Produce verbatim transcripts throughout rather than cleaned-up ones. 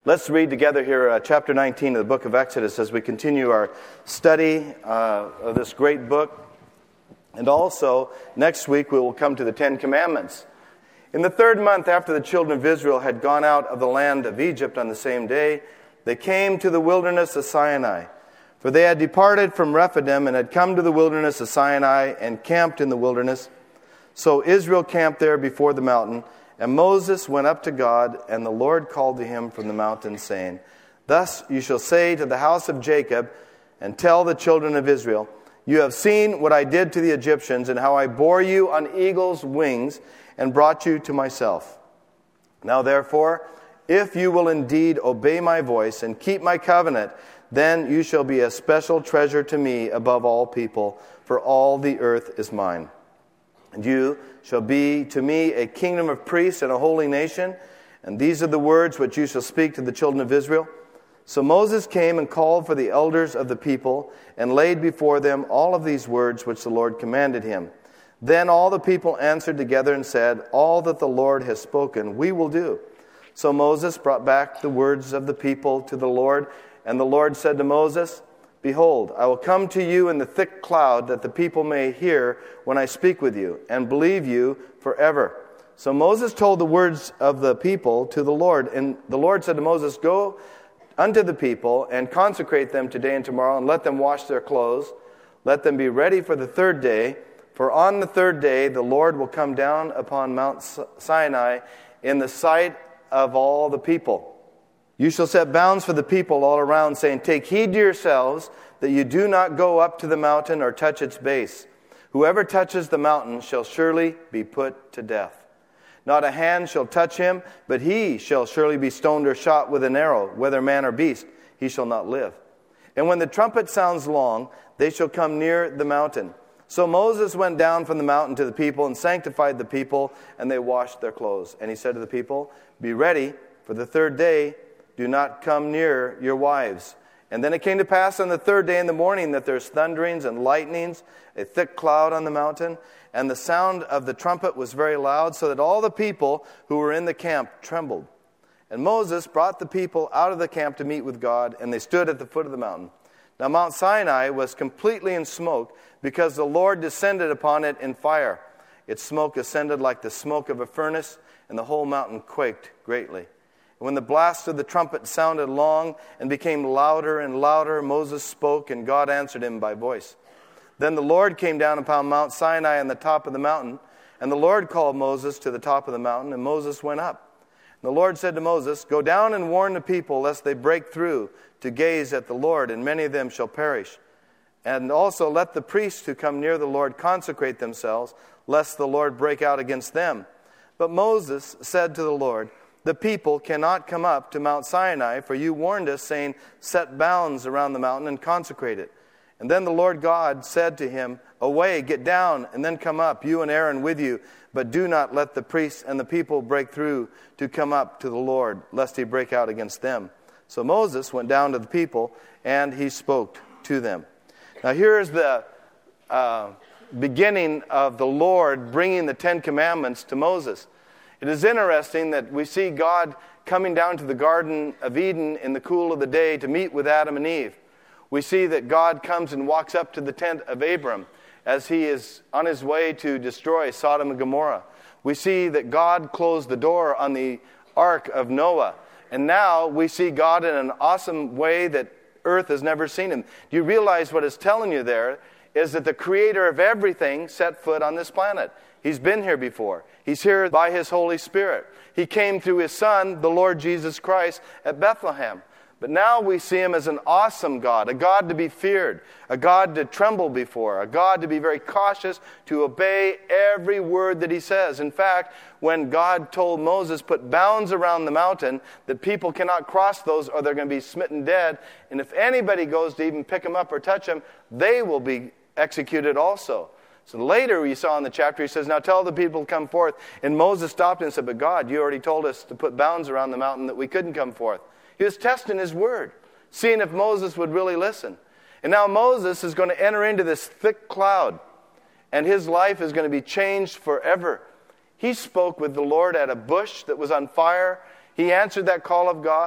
Let's read together here uh, chapter nineteen of the book of Exodus as we continue our study uh, of this great book. And also, next week we will come to the Ten Commandments. In the third month after the children of Israel had gone out of the land of Egypt on the same day, they came to the wilderness of Sinai. For they had departed from Rephidim and had come to the wilderness of Sinai and camped in the wilderness. So Israel camped there before the mountain. And Moses went up to God, and the Lord called to him from the mountain, saying, Thus you shall say to the house of Jacob, and tell the children of Israel, You have seen what I did to the Egyptians, and how I bore you on eagle's wings, and brought you to myself. Now therefore, if you will indeed obey my voice, and keep my covenant, then you shall be a special treasure to me above all people, for all the earth is mine. And you shall be to me a kingdom of priests and a holy nation. And these are the words which you shall speak to the children of Israel. So Moses came and called for the elders of the people, and laid before them all of these words which the Lord commanded him. Then all the people answered together and said, All that the Lord has spoken, we will do. So Moses brought back the words of the people to the Lord. And the Lord said to Moses, Behold, I will come to you in the thick cloud, that the people may hear when I speak with you, and believe you forever. So Moses told the words of the people to the Lord. And the Lord said to Moses, Go unto the people, and consecrate them today and tomorrow, and let them wash their clothes. Let them be ready for the third day. For on the third day the Lord will come down upon Mount Sinai in the sight of all the people. You shall set bounds for the people all around, saying, Take heed to yourselves that you do not go up to the mountain or touch its base. Whoever touches the mountain shall surely be put to death. Not a hand shall touch him, but he shall surely be stoned or shot with an arrow, whether man or beast, he shall not live. And when the trumpet sounds long, they shall come near the mountain. So Moses went down from the mountain to the people and sanctified the people, and they washed their clothes. And he said to the people, Be ready for the third day. Do not come near your wives. And then it came to pass on the third day in the morning that there's thunderings and lightnings, a thick cloud on the mountain, and the sound of the trumpet was very loud, so that all the people who were in the camp trembled. And Moses brought the people out of the camp to meet with God, and they stood at the foot of the mountain. Now Mount Sinai was completely in smoke, because the Lord descended upon it in fire. Its smoke ascended like the smoke of a furnace, and the whole mountain quaked greatly. When the blast of the trumpet sounded long and became louder and louder, Moses spoke, and God answered him by voice. Then the Lord came down upon Mount Sinai on the top of the mountain, and the Lord called Moses to the top of the mountain, and Moses went up. And the Lord said to Moses, Go down and warn the people, lest they break through to gaze at the Lord, and many of them shall perish. And also let the priests who come near the Lord consecrate themselves, lest the Lord break out against them. But Moses said to the Lord, The people cannot come up to Mount Sinai, for you warned us, saying, Set bounds around the mountain and consecrate it. And then the Lord God said to him, Away, get down, and then come up, you and Aaron with you. But do not let the priests and the people break through to come up to the Lord, lest he break out against them. So Moses went down to the people, and he spoke to them. Now here is the uh, beginning of the Lord bringing the Ten Commandments to Moses. It is interesting that we see God coming down to the Garden of Eden in the cool of the day to meet with Adam and Eve. We see that God comes and walks up to the tent of Abram as he is on his way to destroy Sodom and Gomorrah. We see that God closed the door on the ark of Noah. And now we see God in an awesome way that earth has never seen him. Do you realize what it's telling you there is that the creator of everything set foot on this planet? He's been here before. He's here by his Holy Spirit. He came through his Son, the Lord Jesus Christ, at Bethlehem. But now we see him as an awesome God, a God to be feared, a God to tremble before, a God to be very cautious, to obey every word that he says. In fact, when God told Moses, put bounds around the mountain, that people cannot cross those or they're going to be smitten dead, and if anybody goes to even pick them up or touch them, they will be executed also. So later we saw in the chapter, he says, Now tell the people to come forth. And Moses stopped and said, But God, you already told us to put bounds around the mountain that we couldn't come forth. He was testing his word, seeing if Moses would really listen. And now Moses is going to enter into this thick cloud, and his life is going to be changed forever. He spoke with the Lord at a bush that was on fire. He answered that call of God.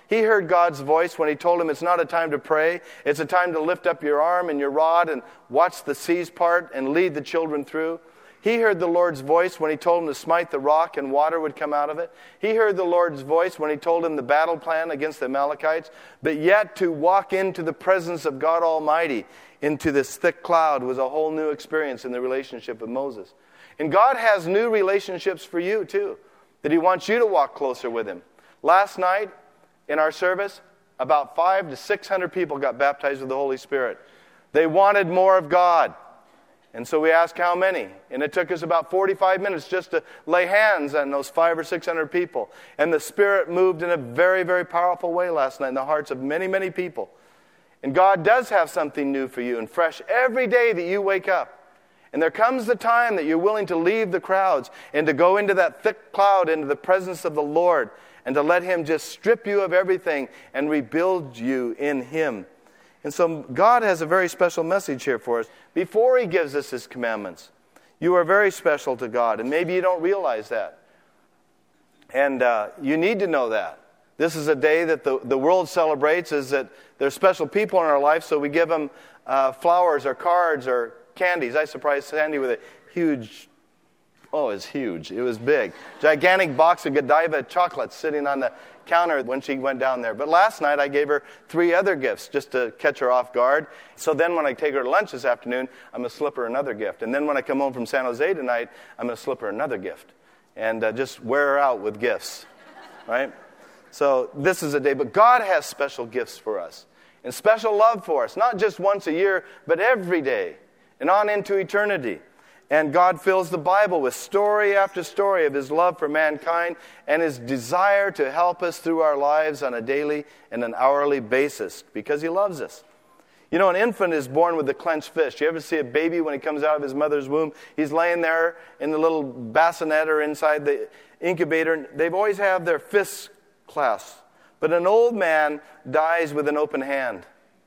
He heard God's voice when he told him it's not a time to pray. It's a time to lift up your arm and your rod and watch the seas part and lead the children through. He heard the Lord's voice when he told him to smite the rock and water would come out of it. He heard the Lord's voice when he told him the battle plan against the Amalekites. But yet to walk into the presence of God Almighty, into this thick cloud, was a whole new experience in the relationship with Moses. And God has new relationships for you too, that he wants you to walk closer with him. Last night in our service, about five to six hundred people got baptized with the Holy Spirit. They wanted more of God. And so we asked how many. And it took us about forty-five minutes just to lay hands on those five or six hundred people. And the Spirit moved in a very, very powerful way last night in the hearts of many, many people. And God does have something new for you and fresh every day that you wake up. And there comes the time that you're willing to leave the crowds and to go into that thick cloud, into the presence of the Lord, and to let him just strip you of everything and rebuild you in him. And so God has a very special message here for us. Before he gives us his commandments, you are very special to God, and maybe you don't realize that. And uh, you need to know that. This is a day that the, the world celebrates, is that there's special people in our life, so we give them uh, flowers or cards or candies. I surprised Sandy with a huge, oh, it's huge. It was big. Gigantic box of Godiva chocolates sitting on the counter when she went down there. But last night I gave her three other gifts just to catch her off guard. So then when I take her to lunch this afternoon, I'm going to slip her another gift. And then when I come home from San Jose tonight, I'm going to slip her another gift. And uh, just wear her out with gifts. Right? So this is a day. But God has special gifts for us. And special love for us. Not just once a year, but every day. And on into eternity. And God fills the Bible with story after story of his love for mankind and his desire to help us through our lives on a daily and an hourly basis because he loves us. You know, an infant is born with a clenched fist. You ever see a baby when he comes out of his mother's womb? He's laying there in the little bassinet or inside the incubator. They've always have their fists clasped. But an old man dies with an open hand.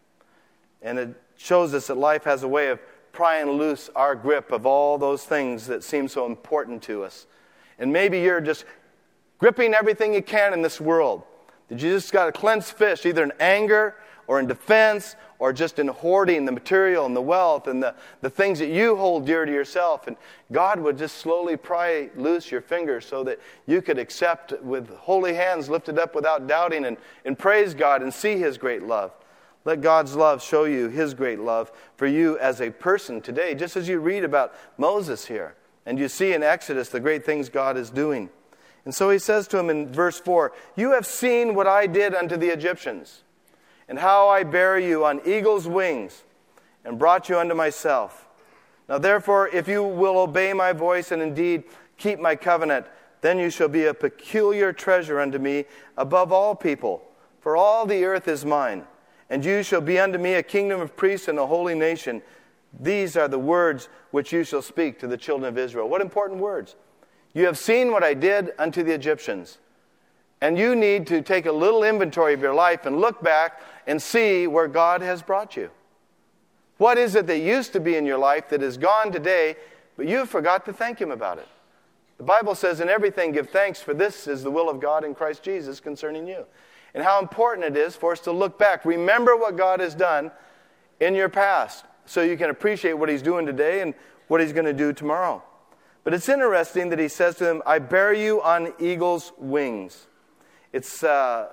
And it shows us that life has a way of prying loose our grip of all those things that seem so important to us. And maybe you're just gripping everything you can in this world. That you just got a clenched fist, either in anger or in defense or just in hoarding the material and the wealth and the, the things that you hold dear to yourself. And God would just slowly pry loose your fingers so that you could accept with holy hands lifted up without doubting and, and praise God and see his great love. Let God's love show you his great love for you as a person today, just as you read about Moses here. And you see in Exodus the great things God is doing. And so he says to him in verse four, "You have seen what I did unto the Egyptians, and how I bare you on eagle's wings, and brought you unto myself. Now therefore, if you will obey my voice, and indeed keep my covenant, then you shall be a peculiar treasure unto me above all people, for all the earth is mine. And you shall be unto me a kingdom of priests and a holy nation. These are the words which you shall speak to the children of Israel." What important words. You have seen what I did unto the Egyptians. And you need to take a little inventory of your life and look back and see where God has brought you. What is it that used to be in your life that is gone today, but you forgot to thank him about it? The Bible says, "In everything give thanks, for this is the will of God in Christ Jesus concerning you." And how important it is for us to look back. Remember what God has done in your past so you can appreciate what he's doing today and what he's going to do tomorrow. But it's interesting that he says to them, "I bear you on eagle's wings." It's uh,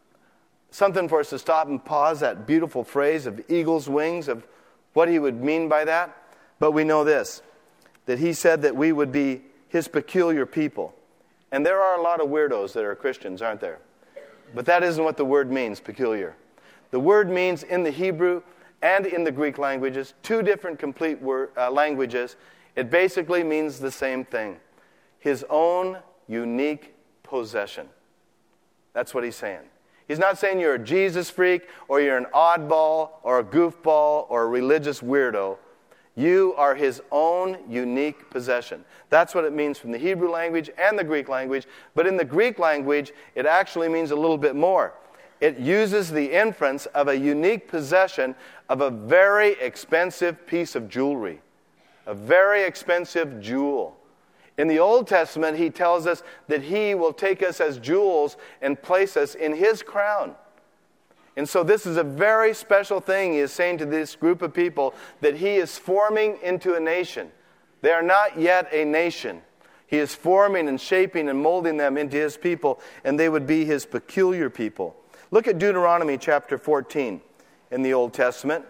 something for us to stop and pause that beautiful phrase of eagle's wings, of what he would mean by that. But we know this, that he said that we would be his peculiar people. And there are a lot of weirdos that are Christians, aren't there? But that isn't what the word means, peculiar. The word means in the Hebrew and in the Greek languages, two different complete word, uh, languages, it basically means the same thing. His own unique possession. That's what he's saying. He's not saying you're a Jesus freak or you're an oddball or a goofball or a religious weirdo. You are his own unique possession. That's what it means from the Hebrew language and the Greek language. But in the Greek language, it actually means a little bit more. It uses the inference of a unique possession of a very expensive piece of jewelry. A very expensive jewel. In the Old Testament, he tells us that he will take us as jewels and place us in his crown. And so this is a very special thing he is saying to this group of people, that he is forming into a nation. They are not yet a nation. He is forming and shaping and molding them into his people, and they would be his peculiar people. Look at Deuteronomy chapter fourteen in the Old Testament.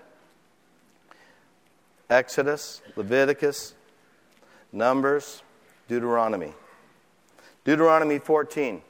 Exodus, Leviticus, Numbers, Deuteronomy. Deuteronomy fourteen.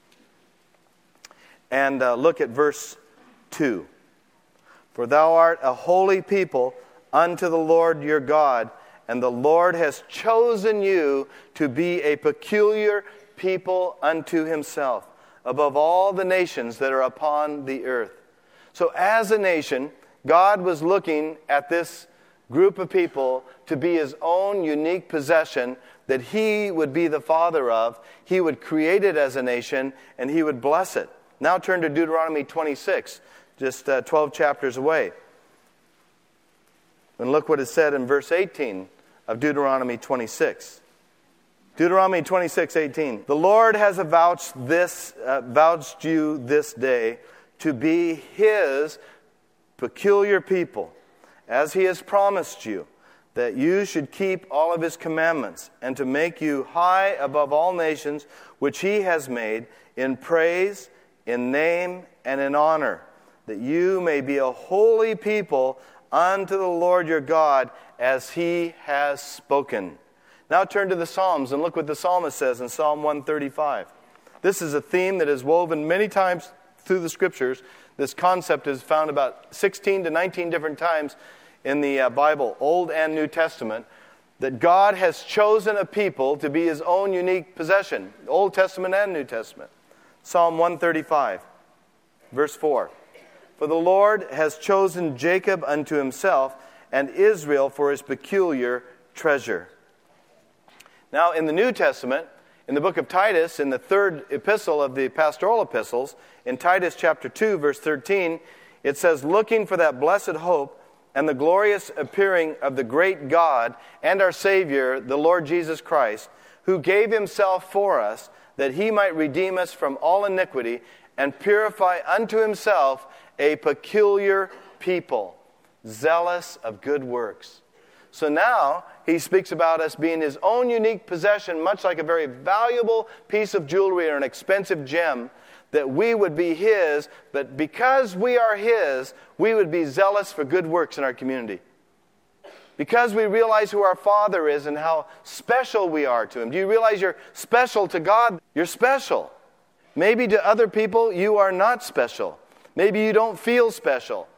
And uh, look at verse two. For thou art a holy people unto the Lord your God, and the Lord has chosen you to be a peculiar people unto himself, above all the nations that are upon the earth. So as a nation, God was looking at this group of people to be his own unique possession that he would be the father of. He would create it as a nation, and he would bless it. Now turn to Deuteronomy twenty-six, just uh, twelve chapters away. And look what is said in verse eighteen of Deuteronomy twenty-six. Deuteronomy twenty-six eighteen. The Lord has avouched this, uh, vouched you this day to be his peculiar people, as he has promised you, that you should keep all of his commandments, and to make you high above all nations which he has made, in praise, in name, and in honor, that you may be a holy people unto the Lord your God, as he has spoken. Now turn to the Psalms and look what the psalmist says in Psalm one thirty-five. This is a theme that is woven many times through the Scriptures. This concept is found about sixteen to nineteen different times in the uh, Bible, Old and New Testament, that God has chosen a people to be his own unique possession, Old Testament and New Testament. Psalm one thirty-five, verse four. For the Lord has chosen Jacob unto himself, and Israel for his peculiar treasure. Now, in the New Testament, in the book of Titus, in the third epistle of the pastoral epistles, in Titus chapter two, verse thirteen, it says, looking for that blessed hope and the glorious appearing of the great God and our Savior, the Lord Jesus Christ, who gave himself for us, that he might redeem us from all iniquity and purify unto himself a peculiar people, zealous of good works. So now he speaks about us being his own unique possession, much like a very valuable piece of jewelry or an expensive gem, that we would be his, but because we are his, we would be zealous for good works in our community. Because we realize who our Father is and how special we are to him. Do you realize you're special to God? You're special. Maybe to other people, you are not special. Maybe you don't feel special.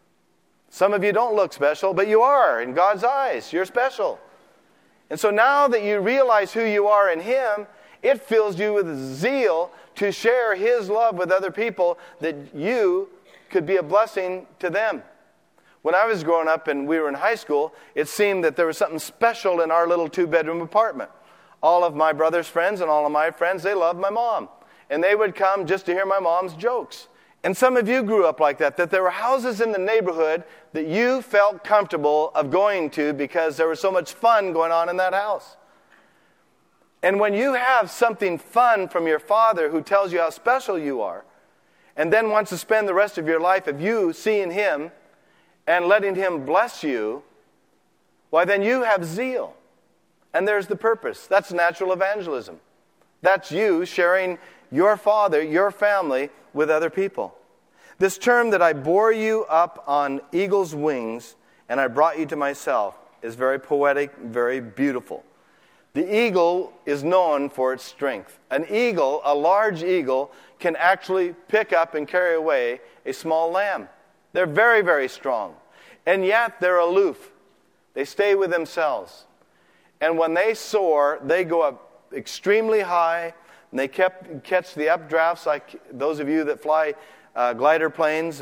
Some of you don't look special, but you are in God's eyes. You're special. And so now that you realize who you are in him, it fills you with zeal to share his love with other people, that you could be a blessing to them. When I was growing up and we were in high school, it seemed that there was something special in our little two-bedroom apartment. All of my brother's friends and all of my friends, they loved my mom. And they would come just to hear my mom's jokes. And some of you grew up like that, that there were houses in the neighborhood that you felt comfortable of going to because there was so much fun going on in that house. And when you have something fun from your father who tells you how special you are, and then wants to spend the rest of your life of you seeing him and letting him bless you, why then you have zeal. And there's the purpose. That's natural evangelism. That's you sharing your father, your family, with other people. This term that I bore you up on eagle's wings and I brought you to myself is very poetic, very beautiful. The eagle is known for its strength. An eagle, a large eagle, can actually pick up and carry away a small lamb. They're very, very strong. And yet they're aloof. They stay with themselves. And when they soar, they go up extremely high, and they kept, catch the updrafts like those of you that fly uh, glider planes, and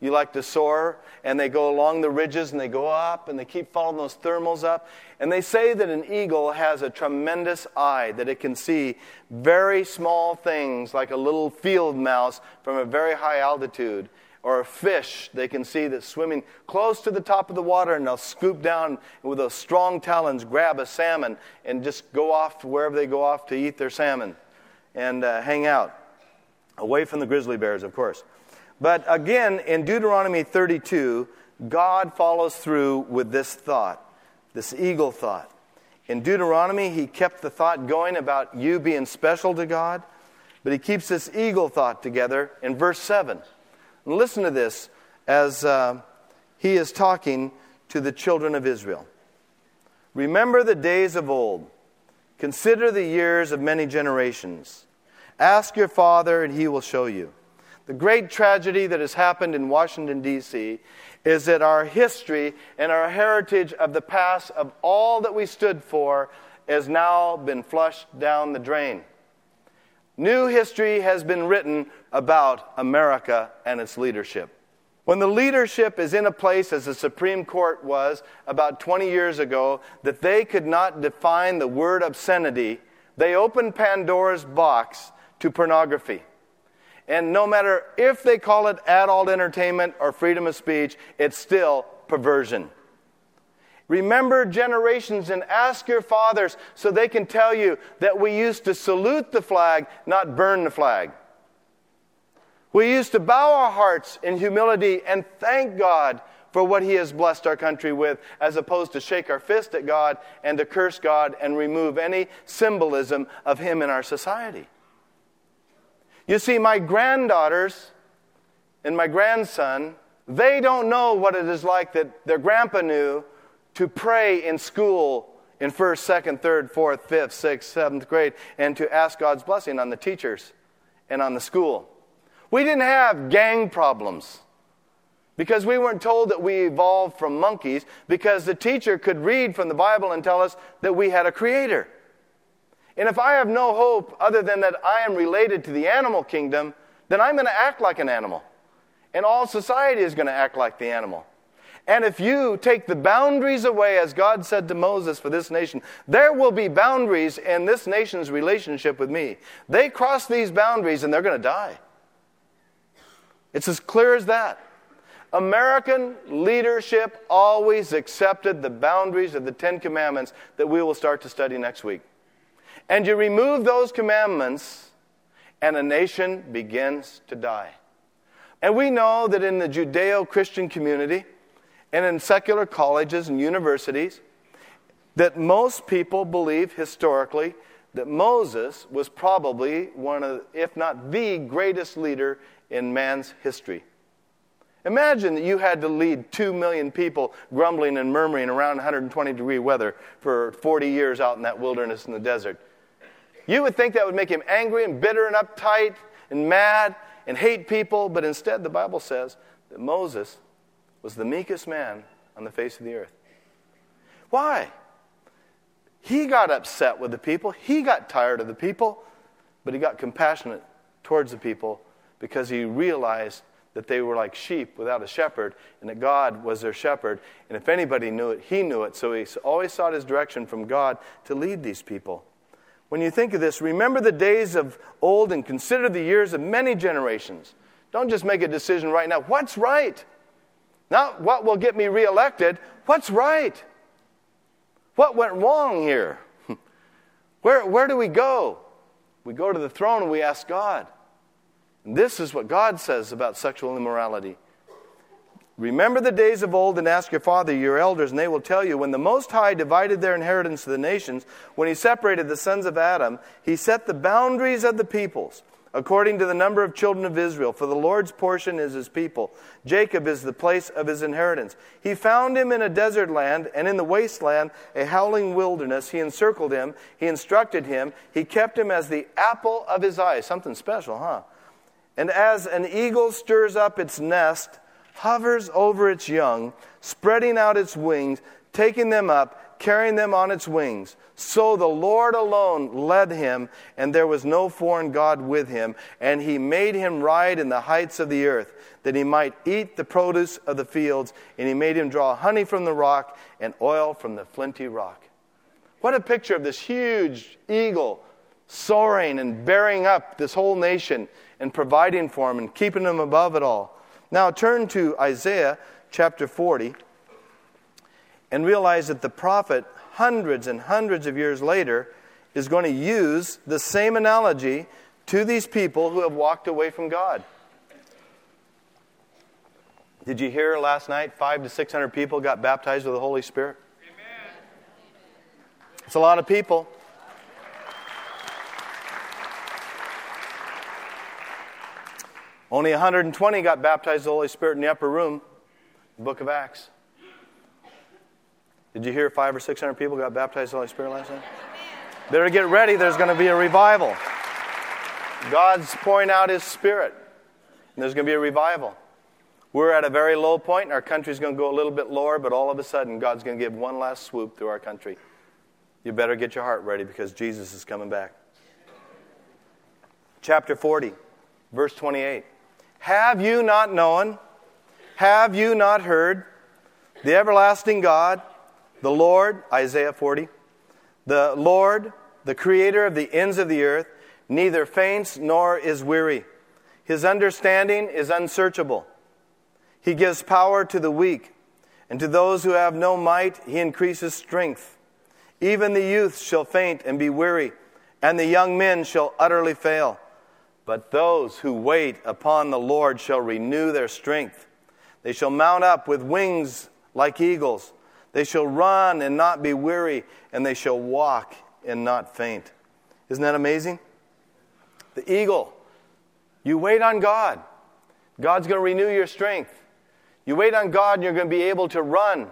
You like to soar, and they go along the ridges, and they go up, and they keep following those thermals up. And they say that an eagle has a tremendous eye, that it can see very small things, like a little field mouse from a very high altitude, or a fish they can see that's swimming close to the top of the water, and they'll scoop down and with those strong talons, grab a salmon, and just go off to wherever they go off to eat their salmon and uh, hang out, away from the grizzly bears, of course. But again, in Deuteronomy thirty-two, God follows through with this thought, this eagle thought. In Deuteronomy, he kept the thought going about you being special to God, but he keeps this eagle thought together in verse seven. And listen to this as uh, he is talking to the children of Israel. Remember the days of old. Consider the years of many generations. Ask your father, and he will show you. The great tragedy that has happened in Washington, D C is that our history and our heritage of the past of all that we stood for has now been flushed down the drain. New history has been written about America and its leadership. When the leadership is in a place, as the Supreme Court was about twenty years ago, that they could not define the word obscenity, they opened Pandora's box to pornography. And no matter if they call it adult entertainment or freedom of speech, it's still perversion. Remember generations and ask your fathers so they can tell you that we used to salute the flag, not burn the flag. We used to bow our hearts in humility and thank God for what he has blessed our country with, as opposed to shake our fist at God and to curse God and remove any symbolism of him in our society. You see, my granddaughters and my grandson, they don't know what it is like that their grandpa knew to pray in school in first, second, third, fourth, fifth, sixth, seventh grade, and to ask God's blessing on the teachers and on the school. We didn't have gang problems because we weren't told that we evolved from monkeys, because the teacher could read from the Bible and tell us that we had a creator. And if I have no hope other than that I am related to the animal kingdom, then I'm going to act like an animal. And all society is going to act like the animal. And if you take the boundaries away, as God said to Moses for this nation, there will be boundaries in this nation's relationship with me. They cross these boundaries and they're going to die. It's as clear as that. American leadership always accepted the boundaries of the Ten Commandments that we will start to study next week. And you remove those commandments, and a nation begins to die. And we know that in the Judeo-Christian community, and in secular colleges and universities, that most people believe historically that Moses was probably one of, if not the greatest leader in man's history. Imagine that you had to lead two million people grumbling and murmuring around one hundred twenty degree weather for forty years out in that wilderness in the desert. You would think that would make him angry and bitter and uptight and mad and hate people, but instead the Bible says that Moses was the meekest man on the face of the earth. Why? He got upset with the people. He got tired of the people, but he got compassionate towards the people because he realized that they were like sheep without a shepherd, and that God was their shepherd. And if anybody knew it, he knew it. So he always sought his direction from God to lead these people. When you think of this, remember the days of old and consider the years of many generations. Don't just make a decision right now. What's right? Not what will get me reelected. What's right? What went wrong here? Where, where do we go? We go to the throne and we ask God. And this is what God says about sexual immorality. Remember the days of old and ask your father, your elders, and they will tell you, when the Most High divided their inheritance to the nations, when he separated the sons of Adam, he set the boundaries of the peoples according to the number of children of Israel. For the Lord's portion is his people. Jacob is the place of his inheritance. He found him in a desert land, and in the wasteland, a howling wilderness. He encircled him. He instructed him. He kept him as the apple of his eye. Something special, huh? And as an eagle stirs up its nest, hovers over its young, spreading out its wings, taking them up, carrying them on its wings. So the Lord alone led him, and there was no foreign god with him. And he made him ride in the heights of the earth, that he might eat the produce of the fields. And he made him draw honey from the rock and oil from the flinty rock. What a picture of this huge eagle soaring and bearing up this whole nation and providing for him and keeping them above it all. Now turn to Isaiah chapter forty and realize that the prophet, hundreds and hundreds of years later, is going to use the same analogy to these people who have walked away from God. Did you hear last night five to six hundred people got baptized with the Holy Spirit? Amen. It's a lot of people. Only one hundred twenty got baptized with the Holy Spirit in the upper room, the book of Acts. Did you hear five or six hundred people got baptized with the Holy Spirit last night? Better get ready. There's going to be a revival. God's pouring out His Spirit. And there's going to be a revival. We're at a very low point, and our country's going to go a little bit lower, but all of a sudden, God's going to give one last swoop through our country. You better get your heart ready because Jesus is coming back. Chapter forty, verse twenty-eight. Have you not known? Have you not heard? The everlasting God, the Lord, Isaiah forty, the Lord, the creator of the ends of the earth, neither faints nor is weary. His understanding is unsearchable. He gives power to the weak, and to those who have no might, He increases strength. Even the youth shall faint and be weary, and the young men shall utterly fail. But those who wait upon the Lord shall renew their strength. They shall mount up with wings like eagles. They shall run and not be weary, and they shall walk and not faint. Isn't that amazing? The eagle. You wait on God. God's going to renew your strength. You wait on God and you're going to be able to run.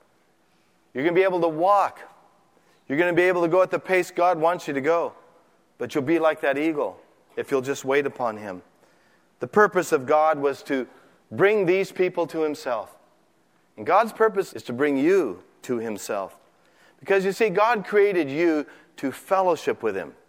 You're going to be able to walk. You're going to be able to go at the pace God wants you to go. But you'll be like that eagle if you'll just wait upon Him. The purpose of God was to bring these people to Himself. And God's purpose is to bring you to Himself. Because you see, God created you to fellowship with Him.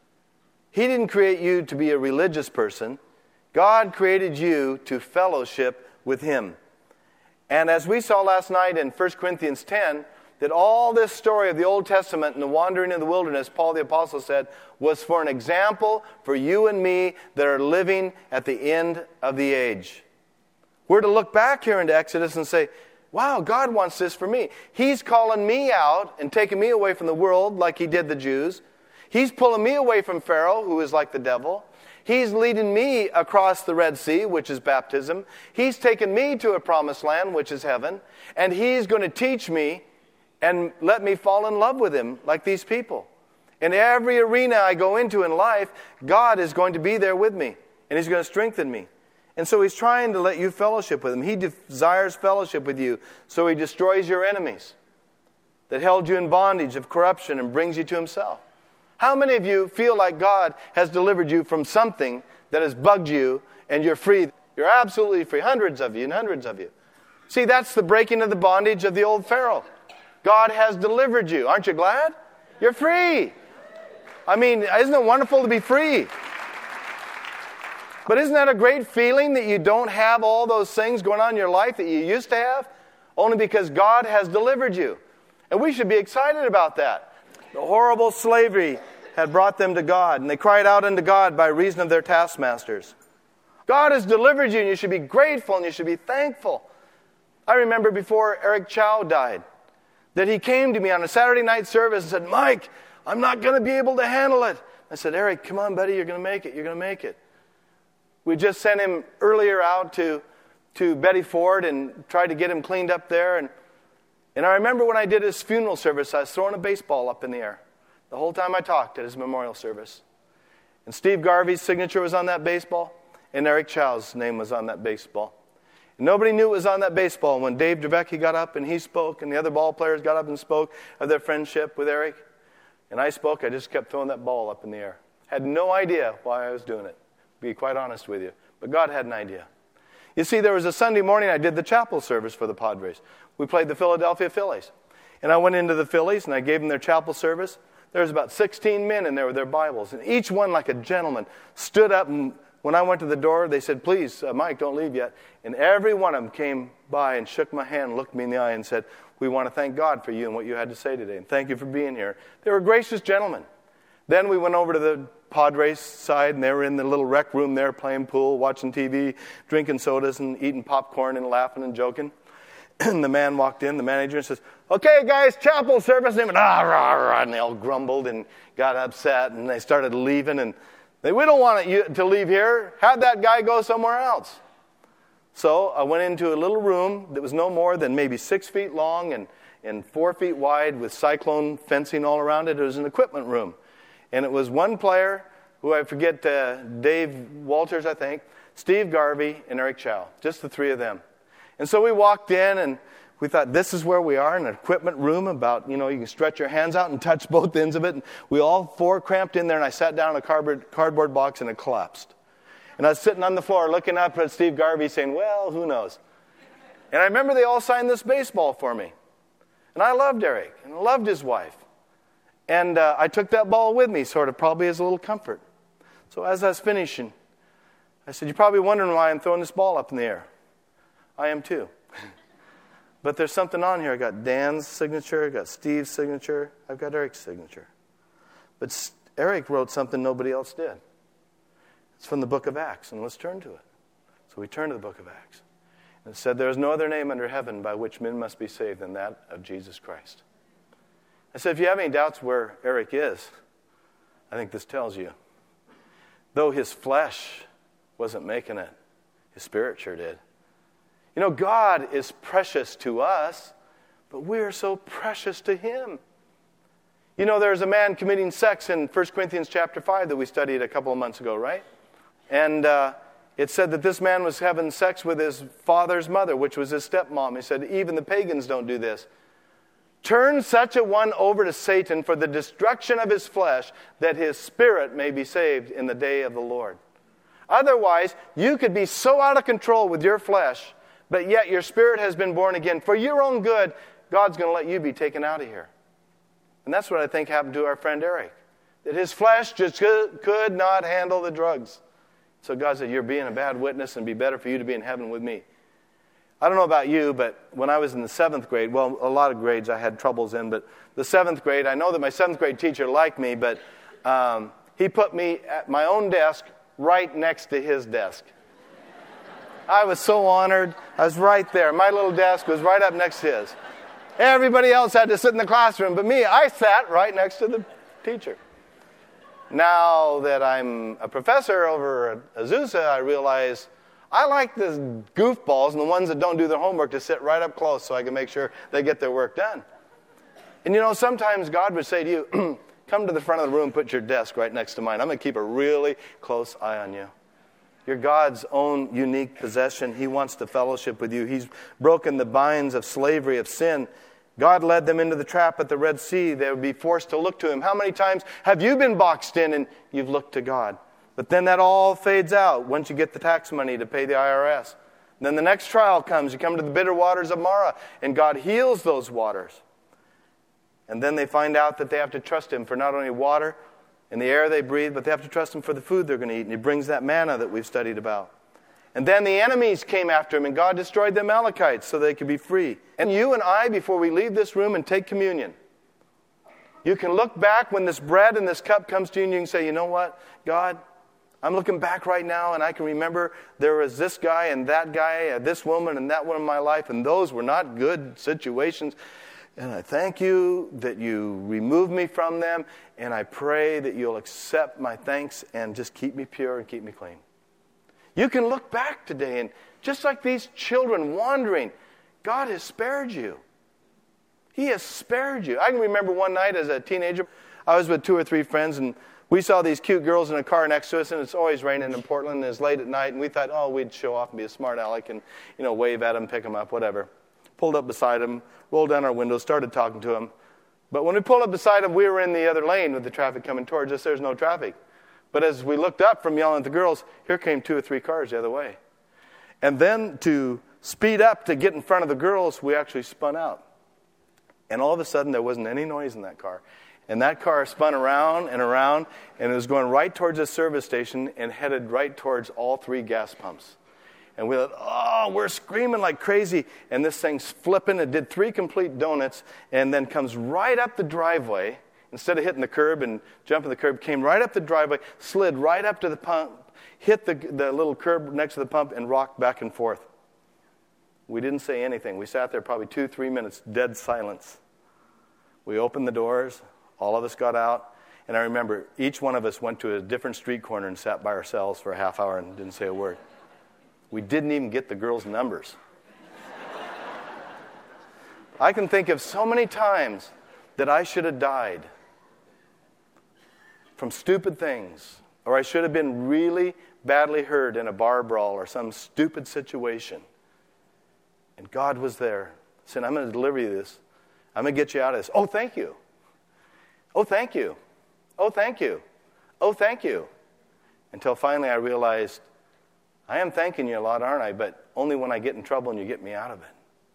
He didn't create you to be a religious person. God created you to fellowship with Him. And as we saw last night in First Corinthians ten, that all this story of the Old Testament and the wandering in the wilderness, Paul the Apostle said, was for an example for you and me that are living at the end of the age. We're to look back here into Exodus and say, wow, God wants this for me. He's calling me out and taking me away from the world like He did the Jews. He's pulling me away from Pharaoh, who is like the devil. He's leading me across the Red Sea, which is baptism. He's taken me to a promised land, which is heaven. And He's going to teach me and let me fall in love with Him like these people. In every arena I go into in life, God is going to be there with me. And He's going to strengthen me. And so He's trying to let you fellowship with Him. He desires fellowship with you, so He destroys your enemies that held you in bondage of corruption and brings you to Himself. How many of you feel like God has delivered you from something that has bugged you and you're free? You're absolutely free. Hundreds of you and hundreds of you. See, that's the breaking of the bondage of the old Pharaoh. God has delivered you. Aren't you glad? You're free. I mean, isn't it wonderful to be free? But isn't that a great feeling that you don't have all those things going on in your life that you used to have? Only because God has delivered you. And we should be excited about that. The horrible slavery had brought them to God, and they cried out unto God by reason of their taskmasters. God has delivered you, and you should be grateful, and you should be thankful. I remember before Eric Chow died, that he came to me on a Saturday night service and said, Mike, I'm not going to be able to handle it. I said, Eric, come on, buddy, you're going to make it. You're going to make it. We just sent him earlier out to, to Betty Ford and tried to get him cleaned up there. And, and I remember when I did his funeral service, I was throwing a baseball up in the air the whole time I talked at his memorial service. And Steve Garvey's signature was on that baseball, and Eric Chow's name was on that baseball. And nobody knew it was on that baseball when Dave Dravecki got up and he spoke, and the other ball players got up and spoke of their friendship with Eric. And I spoke, I just kept throwing that ball up in the air. Had no idea why I was doing it, to be quite honest with you. But God had an idea. You see, there was a Sunday morning I did the chapel service for the Padres. We played the Philadelphia Phillies. And I went into the Phillies, and I gave them their chapel service. There was about sixteen men in there with their Bibles. And each one, like a gentleman, stood up. And when I went to the door, they said, please, uh, Mike, don't leave yet. And every one of them came by and shook my hand, looked me in the eye, and said, we want to thank God for you and what you had to say today. And thank you for being here. They were gracious gentlemen. Then we went over to the Padres side, and they were in the little rec room there playing pool, watching T V, drinking sodas, and eating popcorn and laughing and joking. And the man walked in, the manager, and says, okay, guys, chapel service. And they went, ah, rah, rah, and they all grumbled and got upset, and they started leaving. And they, we don't want you to leave here. Have that guy go somewhere else. So I went into a little room that was no more than maybe six feet long and, and four feet wide with cyclone fencing all around it. It was an equipment room. And it was one player, who I forget, uh, Dave Walters, I think, Steve Garvey, and Eric Chow, just the three of them. And so we walked in, and we thought, this is where we are, in an equipment room about, you know, you can stretch your hands out and touch both ends of it. And we all four cramped in there, and I sat down in a cardboard, cardboard box, and it collapsed. And I was sitting on the floor looking up at Steve Garvey saying, well, who knows? And I remember they all signed this baseball for me. And I loved Eric, and I loved his wife. And uh, I took that ball with me, sort of, probably as a little comfort. So as I was finishing, I said, you're probably wondering why I'm throwing this ball up in the air. I am too. But there's something on here. I got Dan's signature, I got Steve's signature, I've got Eric's signature. But Eric wrote something nobody else did. It's from the book of Acts, and let's turn to it. So we turn to the book of Acts. And it said, there is no other name under heaven by which men must be saved than that of Jesus Christ. I said, if you have any doubts where Eric is, I think this tells you. Though his flesh wasn't making it, his spirit sure did. You know, God is precious to us, but we are so precious to him. You know, there's a man committing sex in First Corinthians chapter five that we studied a couple of months ago, right? And uh, it said that this man was having sex with his father's mother, which was his stepmom. He said, even the pagans don't do this. Turn such a one over to Satan for the destruction of his flesh, that his spirit may be saved in the day of the Lord. Otherwise, you could be so out of control with your flesh, but yet your spirit has been born again. For your own good, God's going to let you be taken out of here. And that's what I think happened to our friend Eric. That his flesh just could not handle the drugs. So God said, you're being a bad witness, and it'd be better for you to be in heaven with me. I don't know about you, but when I was in the seventh grade, well, a lot of grades I had troubles in, but the seventh grade, I know that my seventh grade teacher liked me, but um, he put me at my own desk right next to his desk. I was so honored. I was right there. My little desk was right up next to his. Everybody else had to sit in the classroom, but me, I sat right next to the teacher. Now that I'm a professor over at Azusa, I realize I like the goofballs and the ones that don't do their homework to sit right up close so I can make sure they get their work done. And you know, sometimes God would say to you, come to the front of the room, put your desk right next to mine. I'm going to keep a really close eye on you. You're God's own unique possession. He wants to fellowship with you. He's broken the binds of slavery, of sin. God led them into the trap at the Red Sea. They would be forced to look to him. How many times have you been boxed in and you've looked to God? But then that all fades out once you get the tax money to pay the I R S. Then the next trial comes. You come to the bitter waters of Marah, and God heals those waters. And then they find out that they have to trust him for not only water and the air they breathe, but they have to trust him for the food they're going to eat. And he brings that manna that we've studied about. And then the enemies came after him, and God destroyed the Amalekites so they could be free. And you and I, before we leave this room and take communion, you can look back when this bread and this cup comes to you, and you can say, you know what, God, I'm looking back right now, and I can remember there was this guy and that guy, this woman and that one in my life, and those were not good situations. And I thank you that you remove me from them, and I pray that you'll accept my thanks and just keep me pure and keep me clean. You can look back today, and just like these children wandering, God has spared you. He has spared you. I can remember one night as a teenager, I was with two or three friends, and we saw these cute girls in a car next to us, and it's always raining in Portland, and it's late at night, and we thought, oh, we'd show off and be a smart aleck and, you know, wave at them, pick them up, whatever. Pulled up beside them, rolled down our windows, started talking to them. But when we pulled up beside them, we were in the other lane with the traffic coming towards us. There's no traffic. But as we looked up from yelling at the girls, here came two or three cars the other way. And then to speed up to get in front of the girls, we actually spun out. And all of a sudden, there wasn't any noise in that car. And that car spun around and around, and it was going right towards a service station and headed right towards all three gas pumps. And we thought, oh, we're screaming like crazy. And this thing's flipping. It did three complete donuts and then comes right up the driveway. Instead of hitting the curb and jumping the curb, came right up the driveway, slid right up to the pump, hit the, the little curb next to the pump, and rocked back and forth. We didn't say anything. We sat there probably two, three minutes, dead silence. We opened the doors. All of us got out. And I remember each one of us went to a different street corner and sat by ourselves for a half hour and didn't say a word. We didn't even get the girls' numbers. I can think of so many times that I should have died from stupid things, or I should have been really badly hurt in a bar brawl or some stupid situation. And God was there, saying, I'm going to deliver you this. I'm going to get you out of this. Oh, thank you. Oh, thank you. Oh, thank you. Oh, thank you. Until finally I realized, I am thanking you a lot, aren't I? But only when I get in trouble and you get me out of it.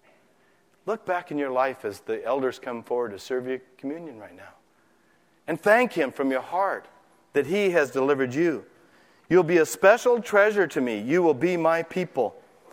Look back in your life as the elders come forward to serve you communion right now. And thank him from your heart that he has delivered you. You'll be a special treasure to me. You will be my people.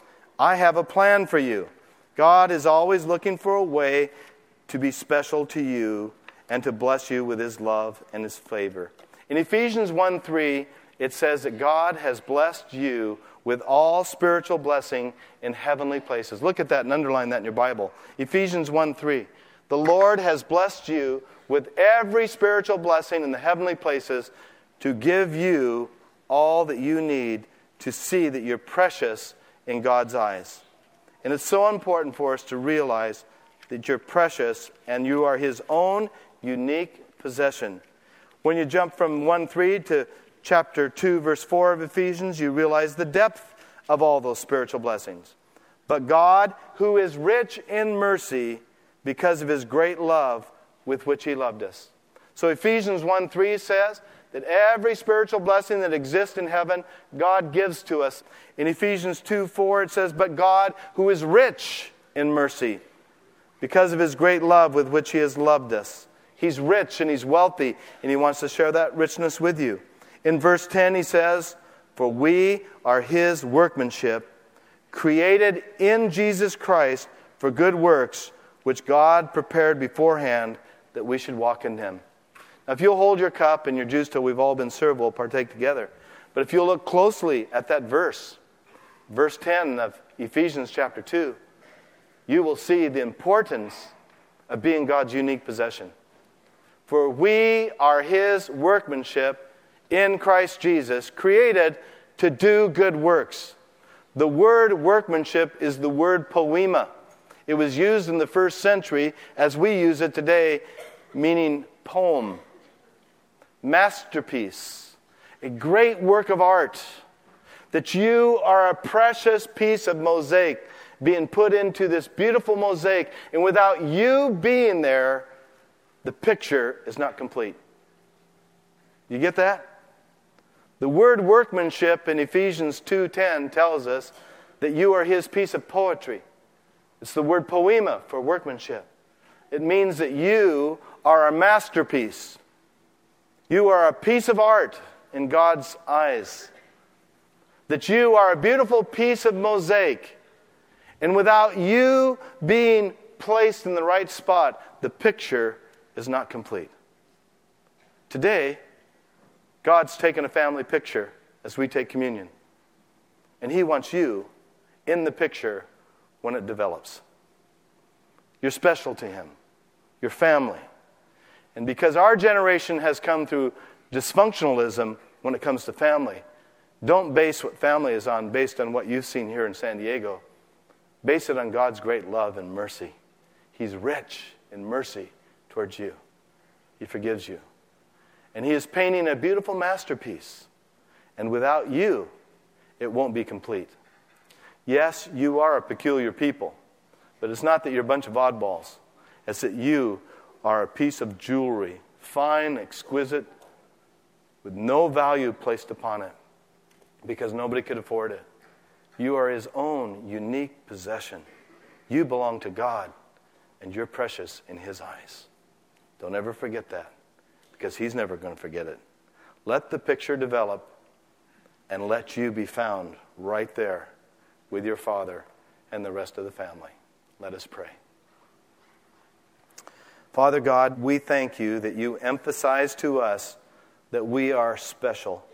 I have a plan for you. God is always looking for a way to be special to you and to bless you with his love and his favor. In Ephesians one three, it says that God has blessed you with all spiritual blessing in heavenly places. Look at that and underline that in your Bible. Ephesians one three. The Lord has blessed you with every spiritual blessing in the heavenly places to give you all that you need to see that you're precious in God's eyes. And it's so important for us to realize that you're precious and you are his own unique possession. When you jump from one three to chapter two, verse four of Ephesians, you realize the depth of all those spiritual blessings. But God, who is rich in mercy because of his great love with which he loved us. So Ephesians one three says that every spiritual blessing that exists in heaven, God gives to us. In Ephesians two four, it says, but God, who is rich in mercy because of his great love with which he has loved us. He's rich and he's wealthy, and he wants to share that richness with you. In verse ten, he says, for we are his workmanship, created in Jesus Christ for good works, which God prepared beforehand that we should walk in him. Now, if you'll hold your cup and your juice till we've all been served, we'll partake together. But if you'll look closely at that verse, verse ten of Ephesians chapter two, you will see the importance of being God's unique possession. For we are his workmanship in Christ Jesus, created to do good works. The word workmanship is the word poema. It was used in the first century as we use it today, meaning poem, masterpiece, a great work of art. That you are a precious piece of mosaic being put into this beautiful mosaic, and without you being there, the picture is not complete. You get that? The word workmanship in Ephesians two ten tells us that you are his piece of poetry. It's the word poema for workmanship. It means that you are a masterpiece. You are a piece of art in God's eyes. That you are a beautiful piece of mosaic. And without you being placed in the right spot, the picture is not complete. Today, God's taken a family picture as we take communion. And he wants you in the picture when it develops. You're special to him. Your family. And because our generation has come through dysfunctionalism when it comes to family, don't base what family is on based on what you've seen here in San Diego. Base it on God's great love and mercy. He's rich in mercy towards you. He forgives you. And he is painting a beautiful masterpiece. And without you, it won't be complete. Yes, you are a peculiar people. But it's not that you're a bunch of oddballs. It's that you are a piece of jewelry, fine, exquisite, with no value placed upon it, because nobody could afford it. You are his own unique possession. You belong to God, and you're precious in his eyes. Don't ever forget that, because he's never going to forget it. Let the picture develop, and let you be found right there with your Father and the rest of the family. Let us pray. Father God, we thank you that you emphasize to us that we are special.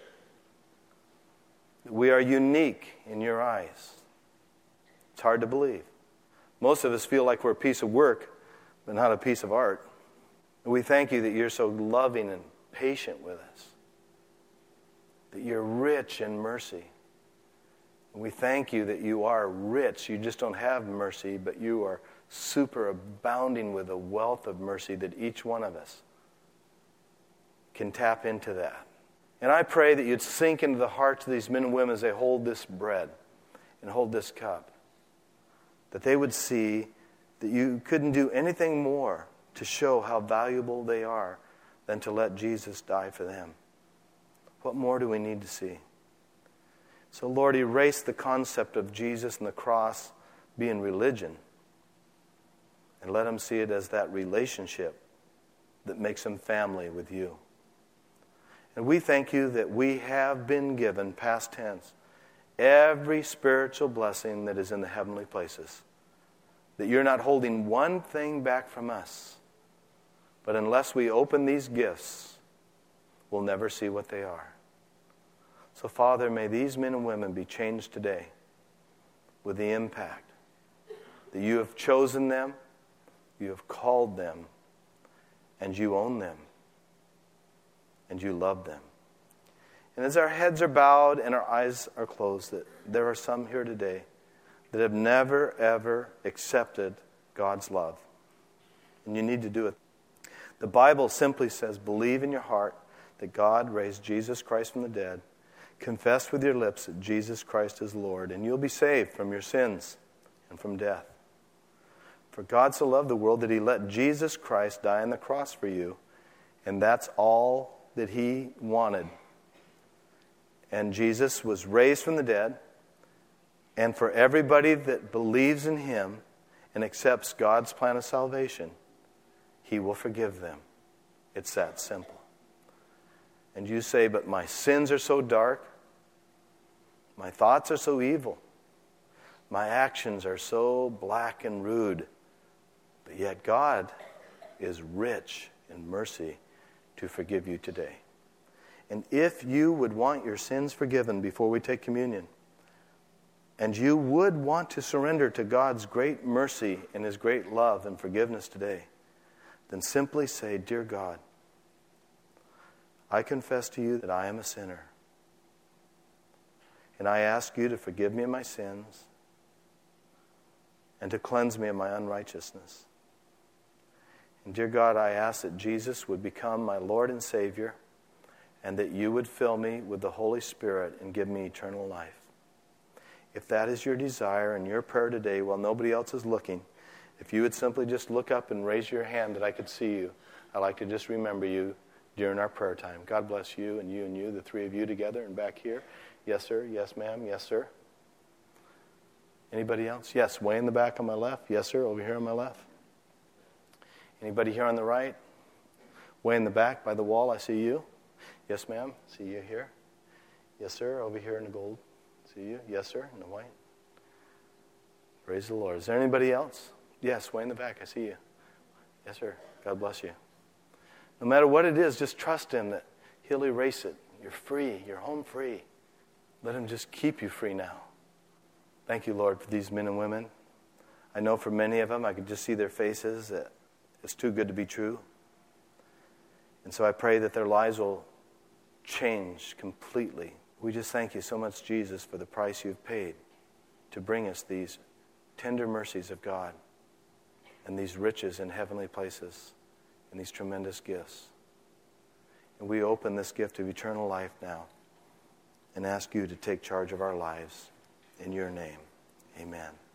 We are unique in your eyes. It's hard to believe. Most of us feel like we're a piece of work, but not a piece of art. And we thank you that you're so loving and patient with us, that you're rich in mercy. And we thank you that you are rich. You just don't have mercy, but you are super abounding with a wealth of mercy that each one of us can tap into that. And I pray that you'd sink into the hearts of these men and women as they hold this bread and hold this cup, that they would see that you couldn't do anything more to show how valuable they are than to let Jesus die for them. What more do we need to see? So, Lord, erase the concept of Jesus and the cross being religion, and let them see it as that relationship that makes them family with you. And we thank you that we have been given, past tense, every spiritual blessing that is in the heavenly places. That you're not holding one thing back from us. But unless we open these gifts, we'll never see what they are. So, Father, may these men and women be changed today with the impact that you have chosen them, you have called them, and you own them, and you love them. And as our heads are bowed and our eyes are closed, that there are some here today that have never, ever accepted God's love. And you need to do it. The Bible simply says, believe in your heart that God raised Jesus Christ from the dead. Confess with your lips that Jesus Christ is Lord, and you'll be saved from your sins and from death. For God so loved the world that he let Jesus Christ die on the cross for you, and that's all that he wanted. And Jesus was raised from the dead, and for everybody that believes in him and accepts God's plan of salvation, he will forgive them. It's that simple. And you say, but my sins are so dark, my thoughts are so evil, my actions are so black and rude, but yet God is rich in mercy to forgive you today. And if you would want your sins forgiven before we take communion, and you would want to surrender to God's great mercy and his great love and forgiveness today, then simply say, dear God, I confess to you that I am a sinner. And I ask you to forgive me of my sins and to cleanse me of my unrighteousness. And dear God, I ask that Jesus would become my Lord and Savior, and that you would fill me with the Holy Spirit and give me eternal life. If that is your desire and your prayer today, while nobody else is looking, if you would simply just look up and raise your hand that I could see you, I'd like to just remember you during our prayer time. God bless you and you and you, the three of you together and back here. Yes, sir. Yes, ma'am. Yes, sir. Anybody else? Yes, way in the back on my left. Yes, sir. Over here on my left. Anybody here on the right? Way in the back by the wall, I see you. Yes, ma'am. See you here. Yes, sir. Over here in the gold. See you. Yes, sir. In the white. Praise the Lord. Is there anybody else? Yes, way in the back. I see you. Yes, sir. God bless you. No matter what it is, just trust him that he'll erase it. You're free. You're home free. Let him just keep you free now. Thank you, Lord, for these men and women. I know for many of them, I could just see their faces that it's too good to be true. And so I pray that their lives will change completely. We just thank you so much, Jesus, for the price you've paid to bring us these tender mercies of God and these riches in heavenly places and these tremendous gifts. And we open this gift of eternal life now and ask you to take charge of our lives. In your name, amen.